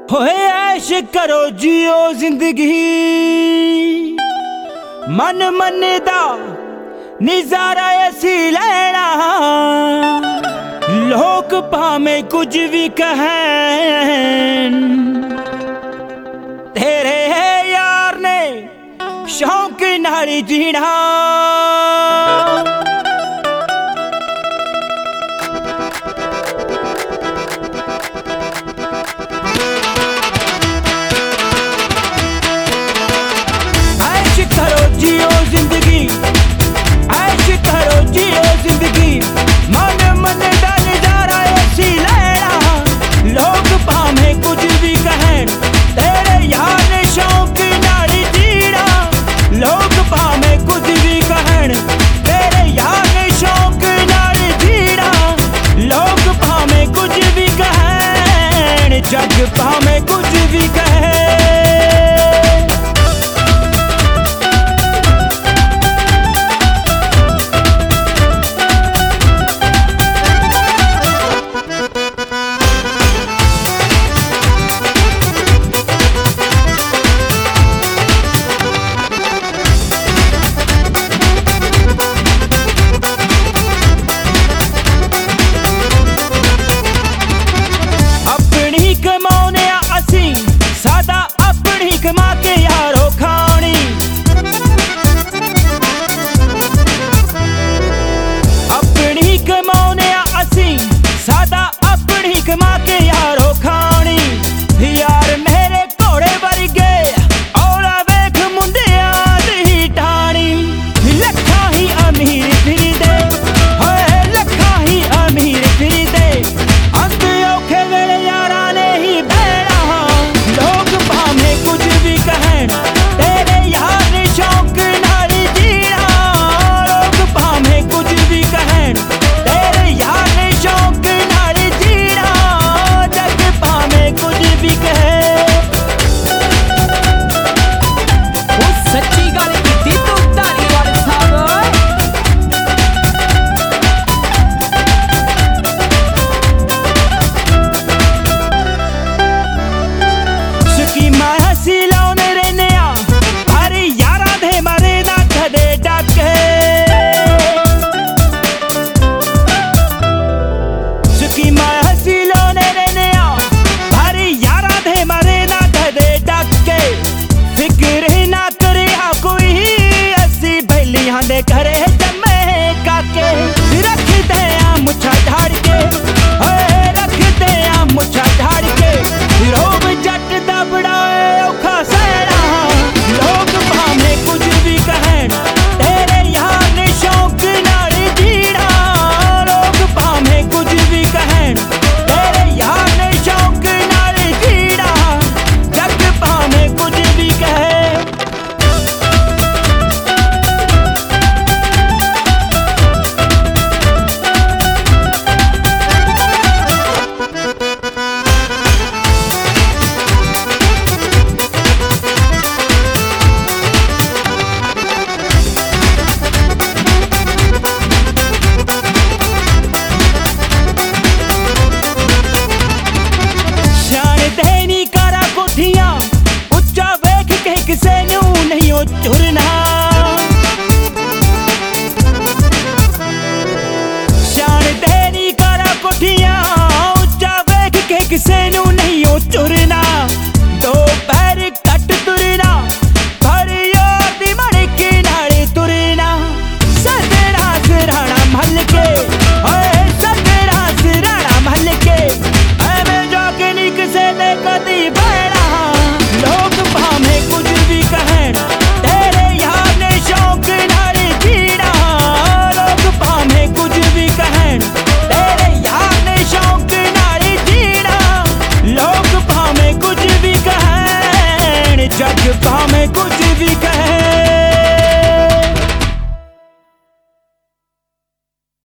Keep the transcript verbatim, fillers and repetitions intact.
होए ऐश करो जियो जिंदगी मन मन दा नजारा ऐसी लेना। लोग भाਵੇਂ कुछ भी कहन तेरे यार ने शौक नाल जीना। जग भाਵੇਂ कुछ भी कहे कमा के यारो खानी अपनी कमाने असी सादा अपनी कमा के यारो खानी। यार मेरे घोड़े वर्गे औला वेख मुंडिया दी टाणी। लखा ही अमीर फिर दे होए लखा ही अमीर फिर दे अंत औखे वेले यारा ने ही बहना। लोग भाਵੇਂ कुछ भी कहन तेरे यार शौक नाल जीना। लोग भाਵੇਂ कुछ भी कहन तेरे यार शौक नाल जीना। जग भाਵੇਂ कुछ भी कहे वो सच्ची गल कीती तू धारीवाल साहब। स्कीमां असीं लाउने रहने आ पर यारां दे मारे ना कदे डाके। स्कीमां असीं लाउने रहने आ पर यारां दे मारे ना कदे डाके। फिक्र ना करिया कोई असीं बैलियां दे घरे जम्मे काके। रखदे आ मुछा झाड़ के होए रखदे आ मुछा झाड़ के। रोब जट दा बड़ा औखा सहना। लोग भाਵੇਂ कुछ भी कहन तेरे यार ने शौक नाल जीना। लोग भाਵੇਂ कुछ भी कहन तेरे यार ने शौक नाल जीना। जग भाਵੇਂ कुछ भी कहे शान देनी कारा कोठियां उच्चा वेख के किसे नू नहीं ओ चुर